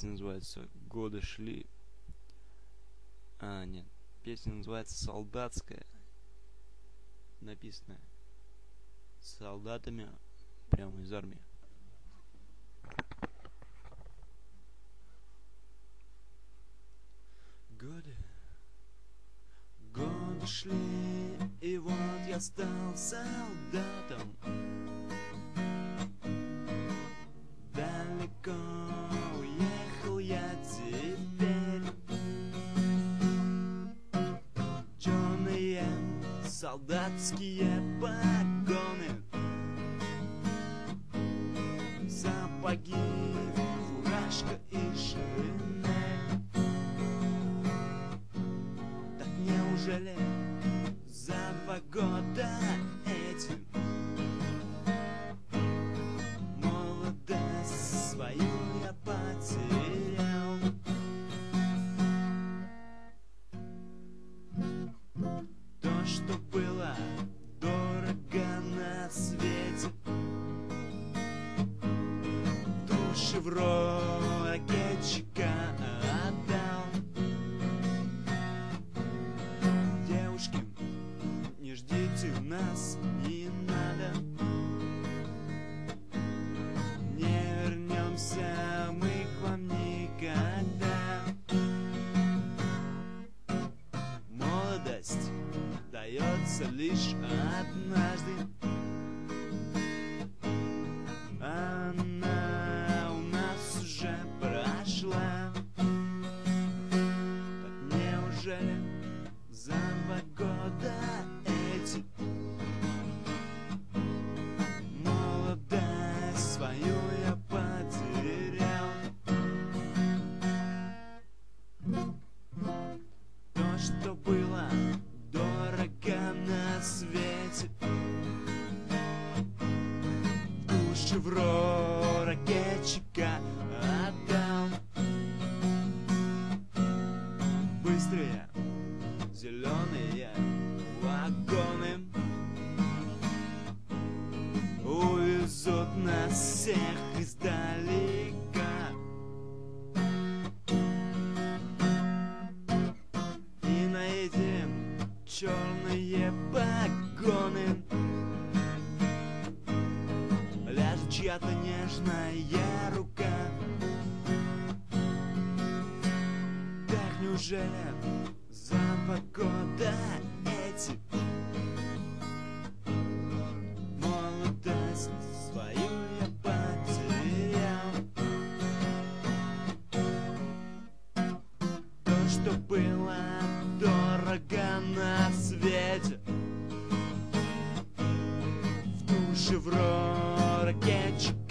Песня называется «Годы шли». Нет. Песня называется «Солдатская». Написанная солдатами прямо из армии. Годы шли, и вот я стал солдатом. Далеко уехал я теперь. Черные солдатские погоны, сапоги, фуражка и шинель. Так неужели за 2 года эти молодость свою я потерял? То, что было дорого на свете, души в ракетчика отдал. Девушки, не ждите нас, не надо. Не вернемся мы к вам никогда. Молодость дается лишь однажды. Она у нас уже прошла. Так неужели за 2 года эти молодость свою я потерял? То, что было дорого на свете, души в ракетчика отдал. Быстрые зеленые вагоны увезут нас всех издалека. И на эти черные погоны ляжет чья-то нежная рука. Так неужели за 2 года эти молодость свою я потерял? То, что было дорого на свете, в душе в ракетчик